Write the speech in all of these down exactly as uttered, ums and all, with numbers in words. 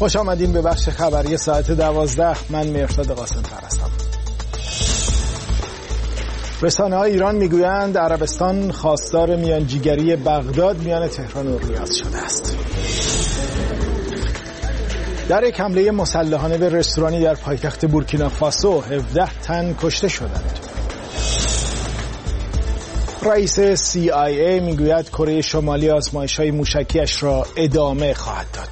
خوش آمدین به بخش خبری ساعت دوازده. من مهرداد قاسم هستم. رسانه‌های ایران میگویند عربستان خواستار میانجیگری بغداد میان تهران و ریاض شده است. در یک حمله مسلحانه به رستورانی در پایتخت بورکینافاسو هفده تن کشته شدند. رئیس سی آی ای میگوید کره شمالی آزمایش‌های موشکیش را ادامه خواهد داد.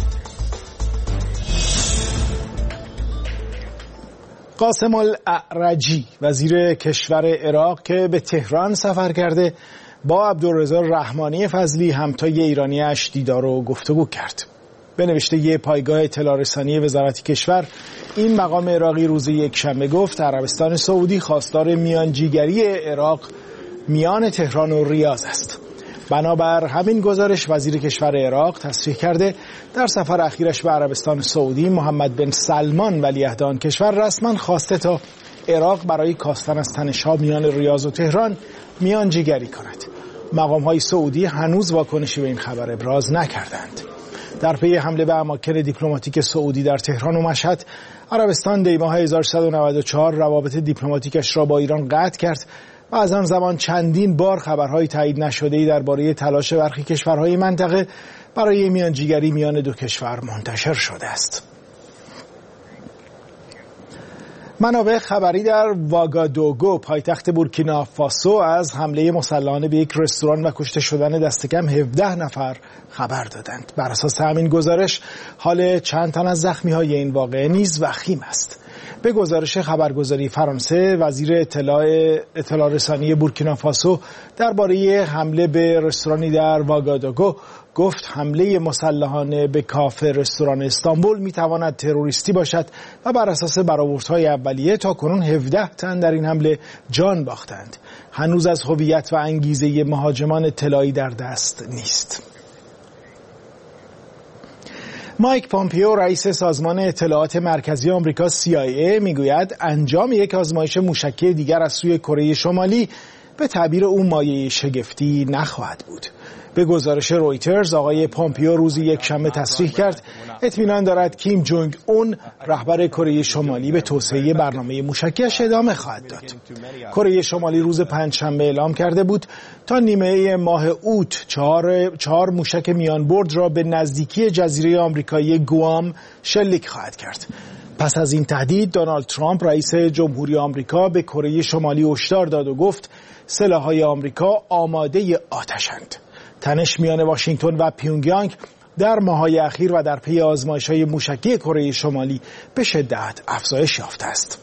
قاسم الاعرجی وزیر کشور عراق که به تهران سفر کرده با عبدالرضا رحمانی فضلی همتای ایرانی‌اش دیدار و گفتگو کرد. به نوشته پایگاه اطلاع رسانی وزارت کشور، این مقام عراقی روز یکشنبه گفت عربستان سعودی خواستار میانجیگری عراق میان تهران و ریاض است. بنابر همین گزارش وزیر کشور عراق تصریح کرده در سفر اخیرش به عربستان سعودی محمد بن سلمان ولیعهد آن کشور رسما خواسته تا عراق برای کاستن از تنش‌ها میان ریاض و تهران میانجیگری کند. مقام‌های سعودی هنوز واکنشی به این خبر ابراز نکردند. در پی حمله به اماکن دیپلماتیک سعودی در تهران و مشهد، عربستان دی ماه هزار و سیصد و نود و چهار روابط دیپلماتیکش را با ایران قطع کرد و از آن زمان چندین بار خبرهای تایید نشده‌ای درباره تلاش برخی کشورهای منطقه برای میانجیگری میان دو کشور منتشر شده است. منابع خبری در واگادوگو پایتخت بورکینافاسو از حمله مسلحانه به یک رستوران و کشته شدن دست کم هفده نفر خبر دادند. بر اساس همین گزارش حال چند تن از زخمی‌های این واقعه نیز وخیم است. به گزارش خبرگزاری فرانسه، وزیر اطلاع اطلاع رسانی بورکینافاسو درباره حمله به رستورانی در واگادوگو گفت حمله مسلحانه به کافه رستوران استانبول میتواند تروریستی باشد و بر اساس برآوردهای اولیه تا کنون هفده تن در این حمله جان باختند. هنوز از هویت و انگیزه مهاجمان اطلاعی در دست نیست. مایک پامپیو رئیس سازمان اطلاعات مرکزی آمریکا سی آی ای میگوید انجام یک آزمایش موشکی دیگر از سوی کره شمالی به تعبیر او مایه شگفتی نخواهد بود. به گزارش رویترز آقای پامپیو روز یکشنبه تصریح کرد اطمینان دارد کیم جونگ اون رهبر کره شمالی به توسعه برنامه موشکیش ادامه خواهد داد. کره شمالی روز پنجشنبه اعلام کرده بود تا نیمه ماه اوت چهار, چهار موشک میان برد را به نزدیکی جزیره آمریکایی گوام شلیک خواهد کرد. پس از این تهدید دونالد ترامپ رئیس جمهوری آمریکا به کره شمالی هشدار داد و گفت سلاح‌های آمریکا آماده آتشند. تنش میان واشنگتن و پیونگیانگ در ماه‌های اخیر و در پی آزمایش‌های موشکی کره شمالی به شدت افزایش یافته است.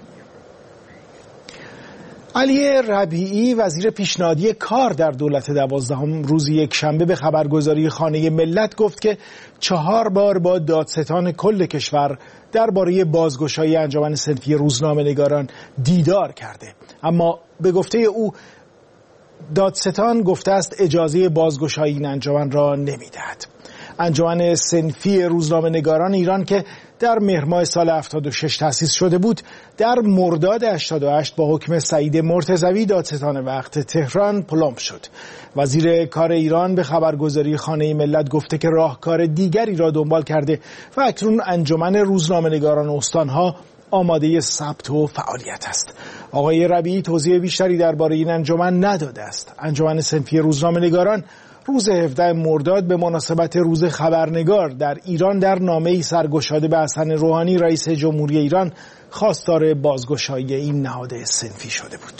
علی ربیعی وزیر پیشنهادی کار در دولت دوازدهم روز یکشنبه به خبرگزاری خانه ملت گفت که چهار بار با دادستان کل کشور درباره بازگشایی انجمن صنفی روزنامه‌نگاران دیدار کرده، اما به گفته او دادستان گفته است اجازه بازگشایی این انجمن را نمی‌دهد. انجمن صنفی روزنامه‌نگاران ایران که در مهر ماه سال هفتاد و شش تأسیس شده بود، در مرداد هشتاد و هشت با حکم سعید مرتضوی دادستان وقت تهران پلمپ شد. وزیر کار ایران به خبرگزاری خانه ملت گفته که راهکار دیگری را دنبال کرده و اکنون انجمن روزنامه‌نگاران استان‌ها آماده ثبت و فعالیت است. آقای ربیعی توضیح بیشتری درباره این انجمن نداده است. انجمن صنفی روزنامه‌نگاران روز هفدهم مرداد به مناسبت روز خبرنگار در ایران در نامه‌ای سرگشاده به حسن روحانی رئیس جمهوری ایران خواستار بازگشایی این نهاد صنفی شده بود.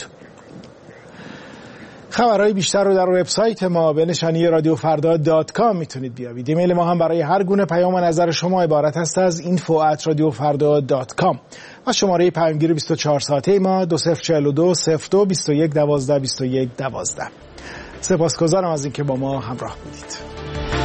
خبرهای بیشتر رو در وبسایت ما به نشانی رادیو فردا دات کام میتونید بیابید. ایمیل ما هم برای هر گونه پیام و نظر شما عبارت است از اینفو ات رادیو فردا دات کام و شماره پیامگیر بیست و چهار ساعته ما دو صفر چهار دو صفر دو بیست و یک دوازده بیست و یک دوازده. سپاسگزارم از اینکه با ما همراه بودید.